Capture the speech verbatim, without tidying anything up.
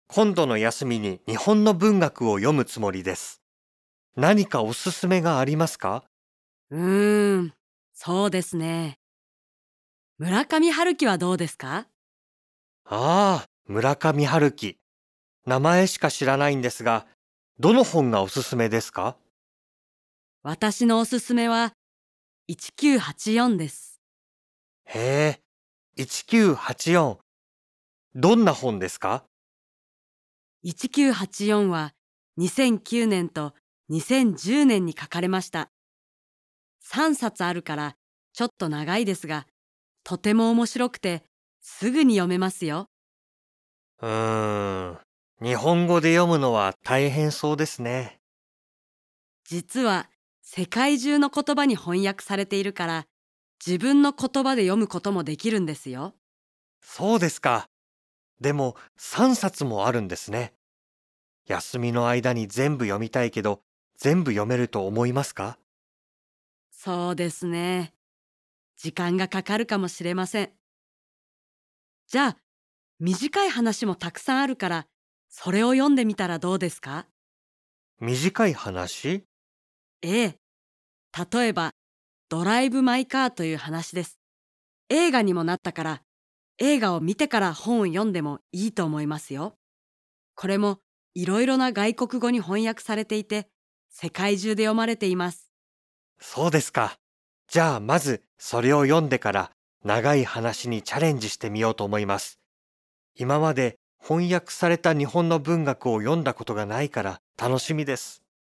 今度の休みに日本の文学を読むつもりです。何かおすすめがありますか？ うーん、そうですね。村上春樹はどうですか？ ああ、村上春樹。名前しか知らないんですが、どの本がおすすめですか？ 私のおすすめはせんきゅうひゃくはちじゅうよんです。 へえ、せんきゅうひゃくはちじゅうよん。どんな本ですか？ せんきゅうひゃくはちじゅうよんはにせんきゅうねんとにせんじゅうねんに書かれました。さんさつあるからちょっと長いですが、とても面白くてすぐに読めますよ。 うーん、日本語で読むのは大変そうですね。 実は世界中の言葉に翻訳されているから、自分の言葉で読むこともできるんですよ。 そうですか。でもさんさつもあるんですね。休みの間に全部読みたいけど、全部読めると思いますか？ そうですね。時間がかかるかもしれません。じゃあ、短い話もたくさんあるから、それを読んでみたらどうですか？ 短い話？ ええ。例えば、ドライブ・マイ・カーという話です。映画にもなったから、映画を見てから本を読んでもいいと思いますよ。これもいろいろな外国語に翻訳されていて、世界中で読まれています。 そうですか。じゃあまずそれを読んでから長い話にチャレンジしてみようと思います。今まで翻訳された日本の文学を読んだことがないから楽しみです。